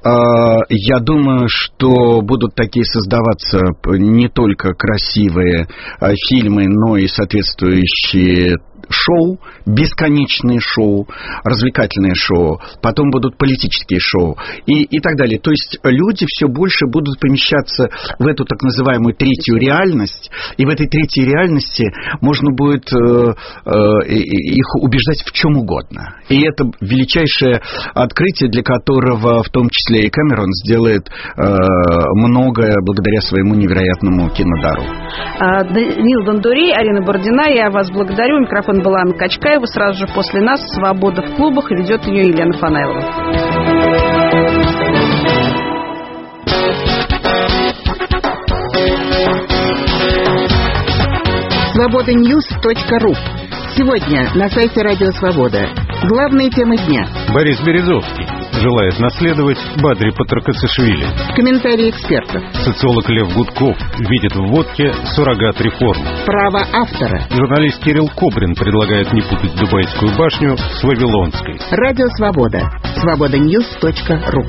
я думаю, что будут такие создаваться не только красивые фильмы, но и соответствующие шоу, бесконечные шоу, развлекательные шоу, потом будут политические шоу и, и так далее. То есть люди все больше будут помещаться в эту так называемую третью реальность, и в этой третьей реальности можно будет э, э, их убеждать в чем угодно. И это величайшее открытие, для которого в том числе и Кэмерон сделает э, многое благодаря своему невероятному кинодару. Даниил Дондурей, Арина Бородина, я вас благодарю. Микрофон была Анна Качкаева. Сразу же после нас «Свобода в клубах», и ведет ее Елена Фанаилова. свобода ньюс точка ру. Сегодня на сайте Радио Свобода. Главные темы дня. Борис Березовский желает наследовать Бадри Патракасишвили. Комментарии экспертов. Социолог Лев Гудков видит в водке суррогат реформ. Право автора. Журналист Кирилл Кобрин предлагает не путать Дубайскую башню с Вавилонской. Радио Свобода. свобода ньюс точка ру.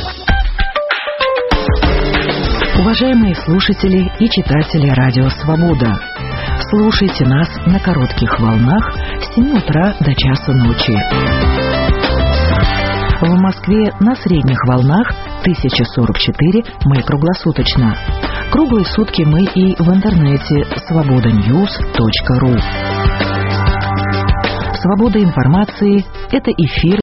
Уважаемые слушатели и читатели Радио Свобода, слушайте нас на коротких волнах с семи утра до часа ночи. В Москве на средних волнах тысяча сорок четыре мы круглосуточно. Круглые сутки мы и в интернете свобода ньюс точка ру. Свобода информации – это эфир